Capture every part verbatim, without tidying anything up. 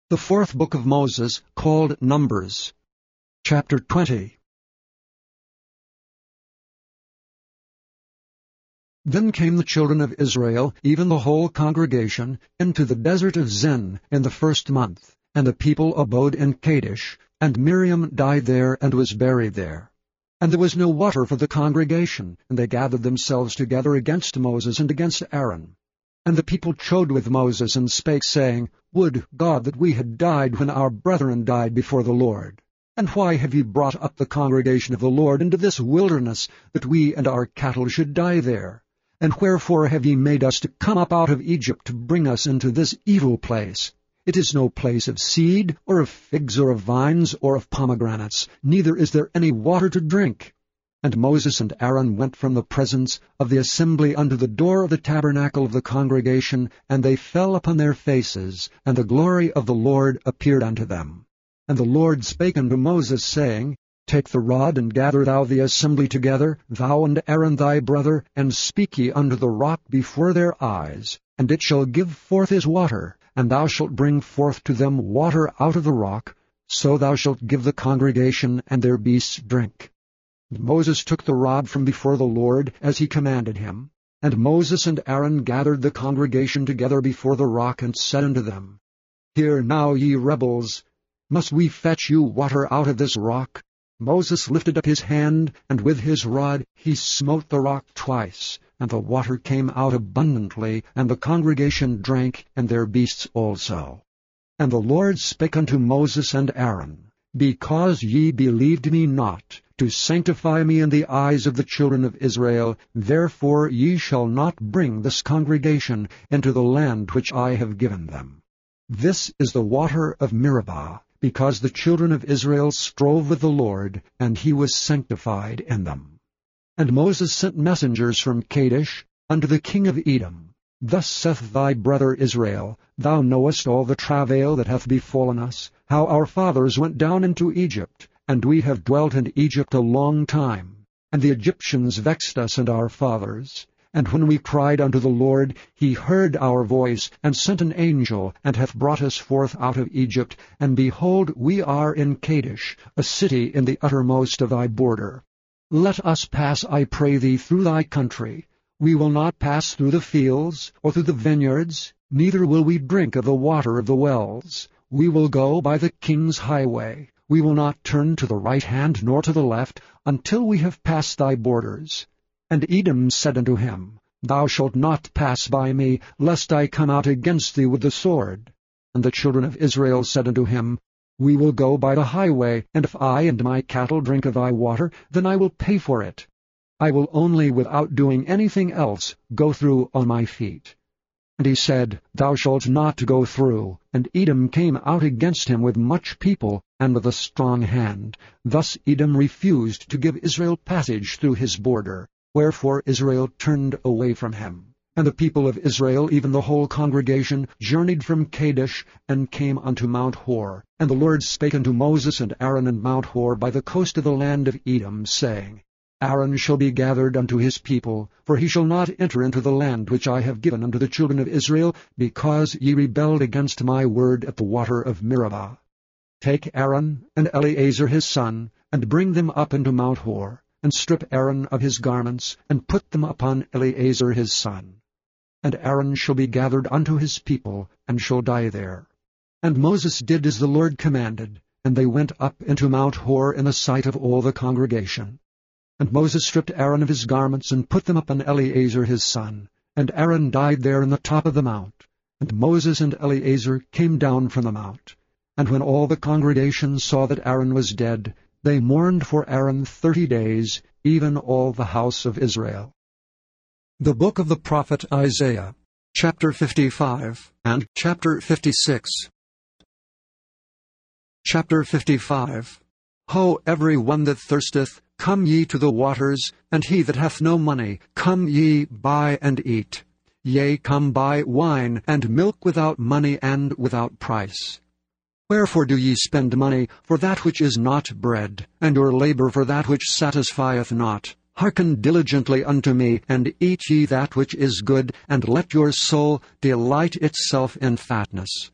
The fourth book of Moses, called Numbers. Chapter twenty. Then came the children of Israel, even the whole congregation, into the desert of Zin in the first month, and the people abode in Kadesh, and Miriam died there and was buried there. And there was no water for the congregation, and they gathered themselves together against Moses and against Aaron. And the people chode with Moses, and spake, saying, Would God that we had died when our brethren died before the Lord! And why have ye brought up the congregation of the Lord into this wilderness, that we and our cattle should die there? And wherefore have ye made us to come up out of Egypt to bring us into this evil place? It is no place of seed, or of figs, or of vines, or of pomegranates, neither is there any water to drink. And Moses and Aaron went from the presence of the assembly unto the door of the tabernacle of the congregation, and they fell upon their faces, and the glory of the Lord appeared unto them. And the Lord spake unto Moses, saying, Take the rod, and gather thou the assembly together, thou and Aaron thy brother, and speak ye unto the rock before their eyes, and it shall give forth his water, and thou shalt bring forth to them water out of the rock, so thou shalt give the congregation and their beasts drink. And Moses took the rod from before the Lord, as he commanded him. And Moses and Aaron gathered the congregation together before the rock, and said unto them, Hear now, ye rebels, must we fetch you water out of this rock? Moses lifted up his hand, and with his rod he smote the rock twice, and the water came out abundantly, and the congregation drank, and their beasts also. And the Lord spake unto Moses and Aaron, Because ye believed me not, to sanctify me in the eyes of the children of Israel, therefore ye shall not bring this congregation into the land which I have given them. This is the water of Meribah, because the children of Israel strove with the Lord, and he was sanctified in them. And Moses sent messengers from Kadesh unto the king of Edom. Thus saith thy brother Israel, Thou knowest all the travail that hath befallen us, how our fathers went down into Egypt, and we have dwelt in Egypt a long time. And the Egyptians vexed us and our fathers. And when we cried unto the Lord, he heard our voice, and sent an angel, and hath brought us forth out of Egypt. And behold, we are in Kadesh, a city in the uttermost of thy border. Let us pass, I pray thee, through thy country. We will not pass through the fields, or through the vineyards, neither will we drink of the water of the wells. We will go by the king's highway. We will not turn to the right hand nor to the left, until we have passed thy borders. And Edom said unto him, Thou shalt not pass by me, lest I come out against thee with the sword. And the children of Israel said unto him, We will go by the highway, and if I and my cattle drink of thy water, then I will pay for it. I will only, without doing anything else, go through on my feet. And he said, Thou shalt not go through. And Edom came out against him with much people, and with a strong hand. Thus Edom refused to give Israel passage through his border. Wherefore Israel turned away from him. And the people of Israel, even the whole congregation, journeyed from Kadesh, and came unto Mount Hor. And the Lord spake unto Moses and Aaron in Mount Hor by the coast of the land of Edom, saying, Aaron shall be gathered unto his people, for he shall not enter into the land which I have given unto the children of Israel, because ye rebelled against my word at the water of Meribah. Take Aaron and Eleazar his son, and bring them up into Mount Hor, and strip Aaron of his garments, and put them upon Eleazar his son. And Aaron shall be gathered unto his people, and shall die there. And Moses did as the Lord commanded, and they went up into Mount Hor in the sight of all the congregation. And Moses stripped Aaron of his garments, and put them upon Eleazar his son. And Aaron died there in the top of the mount. And Moses and Eleazar came down from the mount. And when all the congregation saw that Aaron was dead, they mourned for Aaron thirty days, even all the house of Israel. The book of the prophet Isaiah, chapter fifty-five, and chapter fifty-six. Chapter fifty-five. Ho, every one that thirsteth, come ye to the waters, and he that hath no money, come ye, buy and eat. Yea, come buy wine and milk without money and without price. Wherefore do ye spend money for that which is not bread, and your labor for that which satisfieth not? Hearken diligently unto me, and eat ye that which is good, and let your soul delight itself in fatness.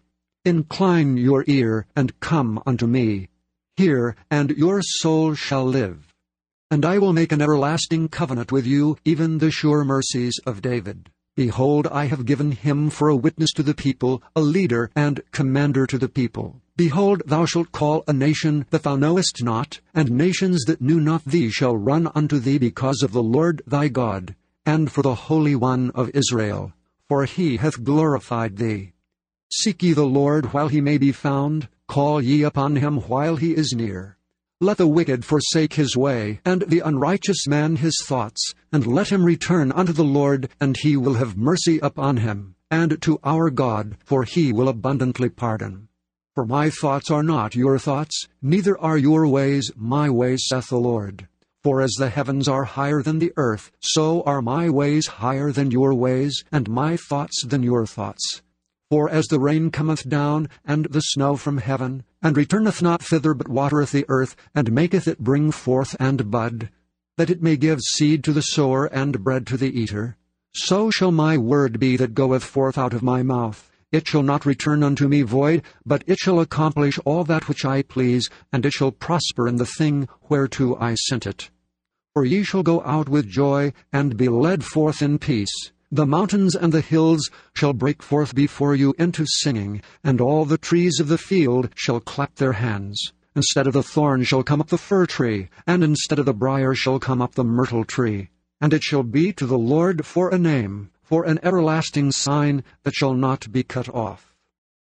Incline your ear, and come unto me. Hear, and your soul shall live. And I will make an everlasting covenant with you, even the sure mercies of David. Behold, I have given him for a witness to the people, a leader and commander to the people. Behold, thou shalt call a nation that thou knowest not, and nations that knew not thee shall run unto thee because of the Lord thy God, and for the Holy One of Israel, for he hath glorified thee. Seek ye the Lord while he may be found, call ye upon him while he is near. Let the wicked forsake his way, and the unrighteous man his thoughts, and let him return unto the Lord, and he will have mercy upon him, and to our God, for he will abundantly pardon. For my thoughts are not your thoughts, neither are your ways my ways, saith the Lord. For as the heavens are higher than the earth, so are my ways higher than your ways, and my thoughts than your thoughts. For as the rain cometh down, and the snow from heaven, and returneth not thither, but watereth the earth, and maketh it bring forth and bud, that it may give seed to the sower and bread to the eater, so shall my word be that goeth forth out of my mouth. It shall not return unto me void, but it shall accomplish all that which I please, and it shall prosper in the thing whereto I sent it. For ye shall go out with joy, and be led forth in peace. The mountains and the hills shall break forth before you into singing, and all the trees of the field shall clap their hands. Instead of the thorn shall come up the fir tree, and instead of the brier shall come up the myrtle tree. And it shall be to the Lord for a name, for an everlasting sign that shall not be cut off.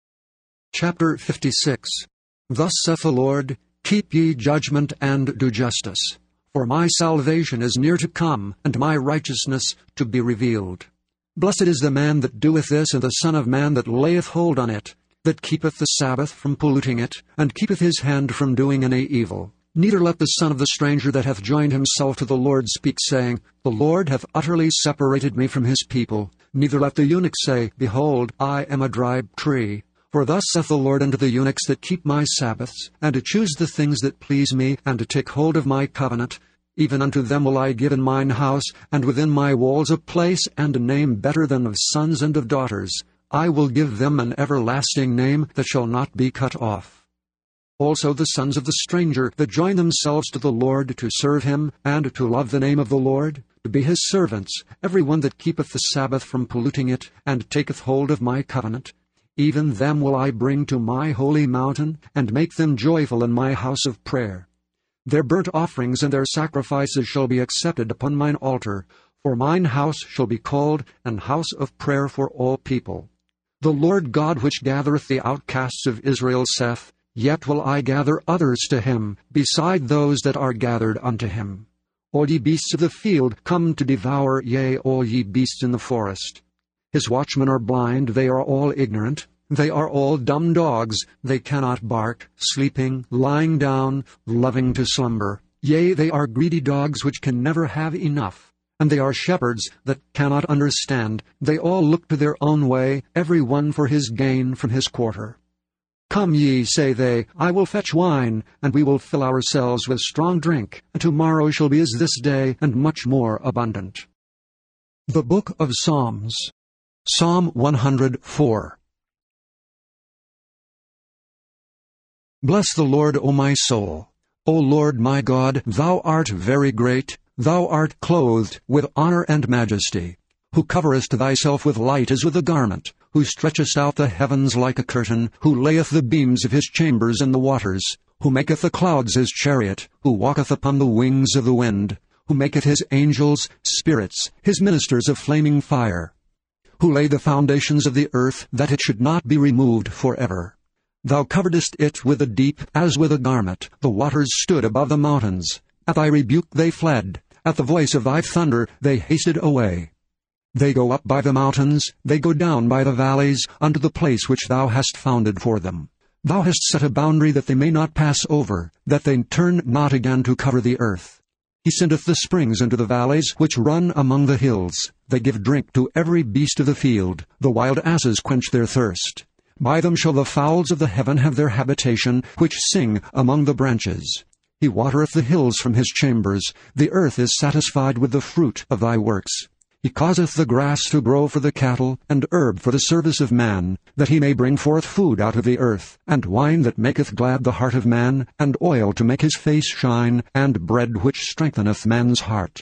Chapter fifty-six. Thus saith the Lord, Keep ye judgment and do justice. For my salvation is near to come, and my righteousness to be revealed. Blessed is the man that doeth this, and the Son of Man that layeth hold on it, that keepeth the Sabbath from polluting it, and keepeth his hand from doing any evil. Neither let the son of the stranger that hath joined himself to the Lord speak, saying, The Lord hath utterly separated me from his people. Neither let the eunuch say, Behold, I am a dry tree. For thus saith the Lord unto the eunuchs that keep my Sabbaths, and to choose the things that please me, and to take hold of my covenant, even unto them will I give in mine house, and within my walls a place and a name better than of sons and of daughters. I will give them an everlasting name that shall not be cut off. Also the sons of the stranger that join themselves to the Lord to serve him, and to love the name of the Lord, to be his servants, every one that keepeth the Sabbath from polluting it, and taketh hold of my covenant, even them will I bring to my holy mountain, and make them joyful in my house of prayer. Their burnt offerings and their sacrifices shall be accepted upon mine altar, for mine house shall be called an house of prayer for all people. The Lord God which gathereth the outcasts of Israel saith, Yet will I gather others to him, beside those that are gathered unto him. All ye beasts of the field come to devour, yea, all ye beasts in the forest. His watchmen are blind, they are all ignorant. They are all dumb dogs, they cannot bark, sleeping, lying down, loving to slumber. Yea, they are greedy dogs which can never have enough. And they are shepherds that cannot understand. They all look to their own way, every one for his gain from his quarter. Come ye, say they, I will fetch wine, and we will fill ourselves with strong drink, and tomorrow shall be as this day, and much more abundant. The Book of Psalms. Psalm one hundred four. Bless the Lord, O my soul. O Lord my God, thou art very great. Thou art clothed with honor and majesty, who coverest thyself with light as with a garment, who stretchest out the heavens like a curtain, who layeth the beams of his chambers in the waters, who maketh the clouds his chariot, who walketh upon the wings of the wind, who maketh his angels spirits, his ministers of flaming fire, who laid the foundations of the earth, that it should not be removed forever. Thou coveredst it with a deep, as with a garment. The waters stood above the mountains. At thy rebuke they fled. At the voice of thy thunder they hasted away. They go up by the mountains, they go down by the valleys, unto the place which thou hast founded for them. Thou hast set a boundary that they may not pass over, that they turn not again to cover the earth. He sendeth the springs into the valleys, which run among the hills. They give drink to every beast of the field. The wild asses quench their thirst. By them shall the fowls of the heaven have their habitation, which sing among the branches. He watereth the hills from his chambers. The earth is satisfied with the fruit of thy works. He causeth the grass to grow for the cattle, and herb for the service of man, that he may bring forth food out of the earth, and wine that maketh glad the heart of man, and oil to make his face shine, and bread which strengtheneth man's heart.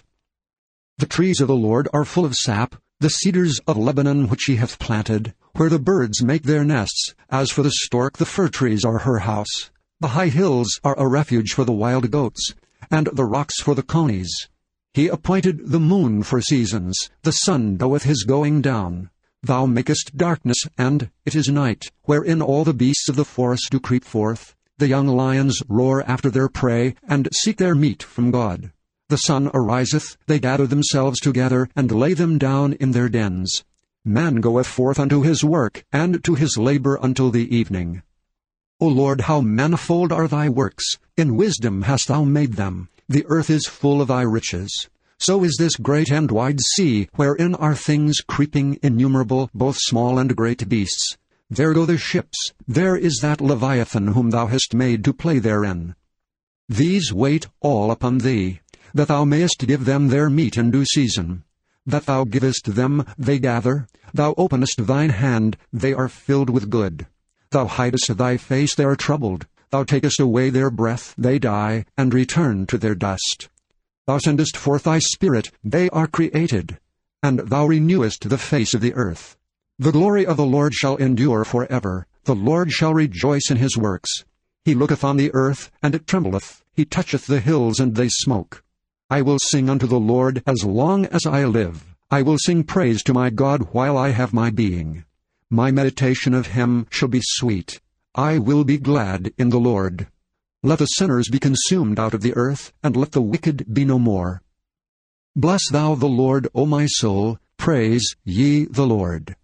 The trees of the Lord are full of sap, the cedars of Lebanon which he hath planted, where the birds make their nests. As for the stork, the fir trees are her house. The high hills are a refuge for the wild goats, and the rocks for the conies. He appointed the moon for seasons, the sun knoweth his going down. Thou makest darkness, and it is night, wherein all the beasts of the forest do creep forth. The young lions roar after their prey, and seek their meat from God. The sun ariseth, they gather themselves together, and lay them down in their dens. Man goeth forth unto his work, and to his labor until the evening. O Lord, how manifold are thy works! In wisdom hast thou made them. The earth is full of thy riches. So is this great and wide sea, wherein are things creeping innumerable, both small and great beasts. There go the ships, there is that Leviathan whom thou hast made to play therein. These wait all upon thee, that thou mayest give them their meat in due season. That thou givest them, they gather. Thou openest thine hand, they are filled with good. Thou hidest thy face, they are troubled. Thou takest away their breath, they die, and return to their dust. Thou sendest forth thy Spirit, they are created, and thou renewest the face of the earth. The glory of the Lord shall endure for ever. The Lord shall rejoice in his works. He looketh on the earth, and it trembleth. He toucheth the hills, and they smoke. I will sing unto the Lord as long as I live. I will sing praise to my God while I have my being. My meditation of him shall be sweet. I will be glad in the Lord. Let the sinners be consumed out of the earth, and let the wicked be no more. Bless thou the Lord, O my soul. Praise ye the Lord.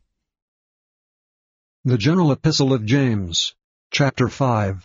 The General Epistle of James, chapter five.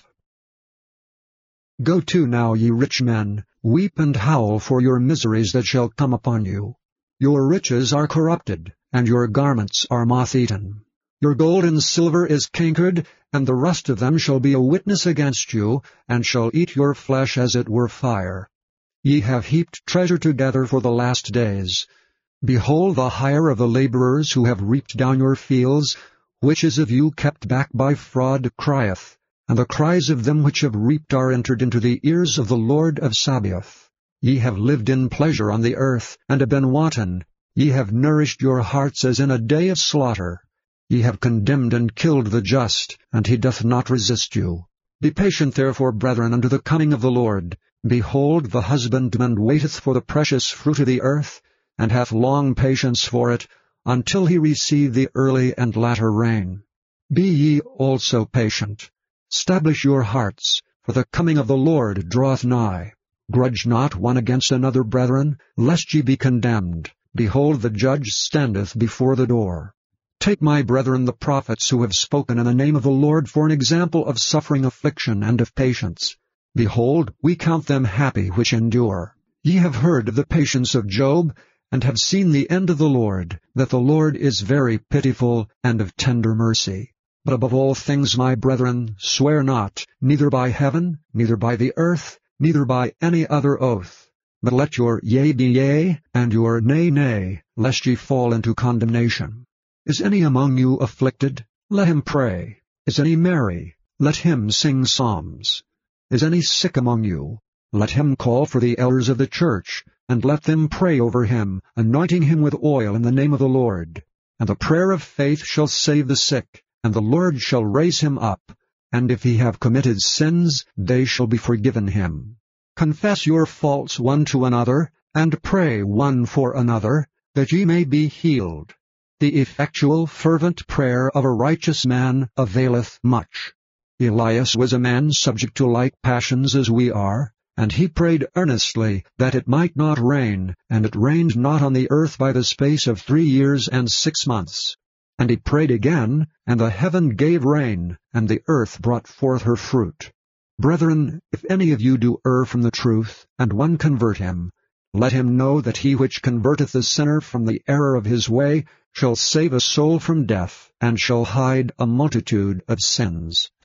Go to now, ye rich men, weep and howl for your miseries that shall come upon you. Your riches are corrupted, and your garments are moth-eaten. Your gold and silver is cankered, and the rust of them shall be a witness against you, and shall eat your flesh as it were fire. Ye have heaped treasure together for the last days. Behold, the hire of the laborers who have reaped down your fields, which is of you kept back by fraud, crieth, and the cries of them which have reaped are entered into the ears of the Lord of Sabaoth. Ye have lived in pleasure on the earth, and have been wanton. Ye have nourished your hearts as in a day of slaughter. Ye have condemned and killed the just, and he doth not resist you. Be patient therefore, brethren, unto the coming of the Lord. Behold, the husbandman waiteth for the precious fruit of the earth, and hath long patience for it, until he receive the early and latter rain. Be ye also patient. Stablish your hearts, for the coming of the Lord draweth nigh. Grudge not one against another, brethren, lest ye be condemned. Behold, the judge standeth before the door. Take, my brethren, the prophets who have spoken in the name of the Lord for an example of suffering, affliction, and of patience. Behold, we count them happy which endure. Ye have heard of the patience of Job, and have seen the end of the Lord, that the Lord is very pitiful and of tender mercy. But above all things, my brethren, swear not, neither by heaven, neither by the earth, neither by any other oath. But let your yea be yea, and your nay nay, lest ye fall into condemnation. Is any among you afflicted? Let him pray. Is any merry? Let him sing psalms. Is any sick among you? Let him call for the elders of the church, and let them pray over him, anointing him with oil in the name of the Lord. And the prayer of faith shall save the sick, and the Lord shall raise him up. And if he have committed sins, they shall be forgiven him. Confess your faults one to another, and pray one for another, that ye may be healed. The effectual fervent prayer of a righteous man availeth much. Elias was a man subject to like passions as we are, and he prayed earnestly that it might not rain, and it rained not on the earth by the space of three years and six months. And he prayed again, and the heaven gave rain, and the earth brought forth her fruit. Brethren, if any of you do err from the truth, and one convert him, let him know that he which converteth the sinner from the error of his way shall save a soul from death, and shall hide a multitude of sins.